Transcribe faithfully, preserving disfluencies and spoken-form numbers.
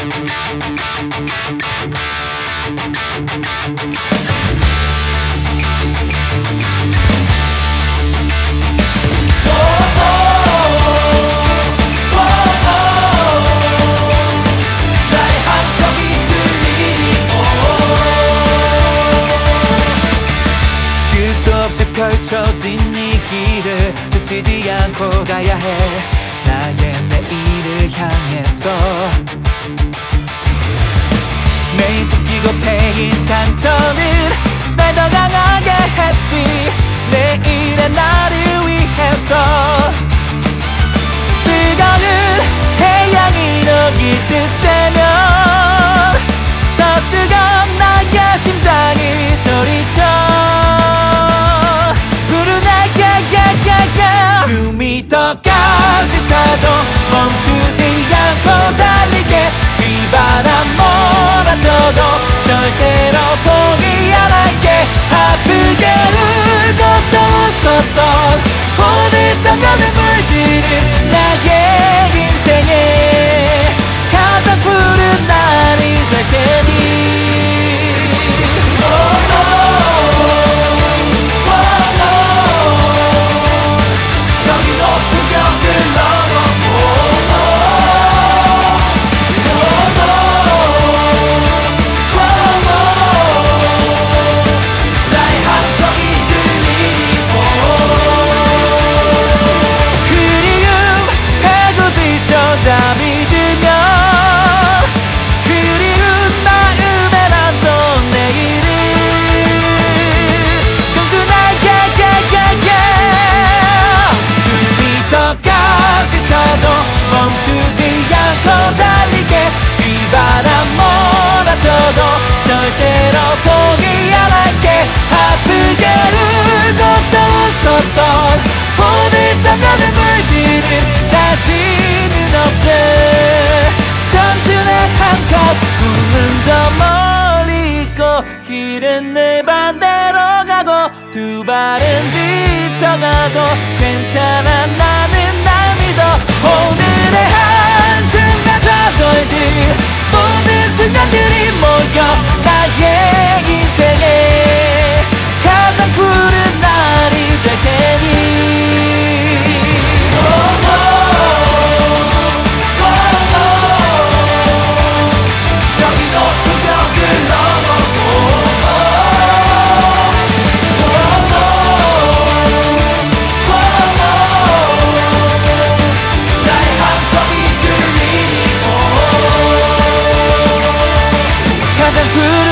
펼쳐진 이 길을 지치지 않고 가야 해. 나의 내일을 향해서 매일 지키고 패인 상처는 날 더 강하게 했지. 내일의 나를 위해서 뜨거운 태양이 녹일 때쯤면 더 뜨거운 나의 심장이 소리쳐. 숨이 더 가까이 차도 멈추지 않고 달리게. 비바람 몰아쳐도 절대로 포기 안 할게. 아프게 울고 또 웃었던 오늘 떠나는 물들은 나의 인생에 가장 푸른 날이 될 테니. 잠이 들면 그리운 마음에 난 또 내일을 끈끈하게 숨이 더 가까이 차도 멈추지 않고 달리게. 비바람 몰아쳐도 절대로 포기 안 할게. 아프게 울고 또 웃었던 오늘 떠나는 물들은 다시는 없을 청춘의 한컷. 꿈은 저 멀리 있고 길은 늘 반대로 가고 두 발은 지쳐가도 괜찮아. 나는 날 믿어. 오늘의 한순간 좌절들 모든 순간들이 모여 나의 인생에 가장 푸른 날이 될 테니. 가장 푸른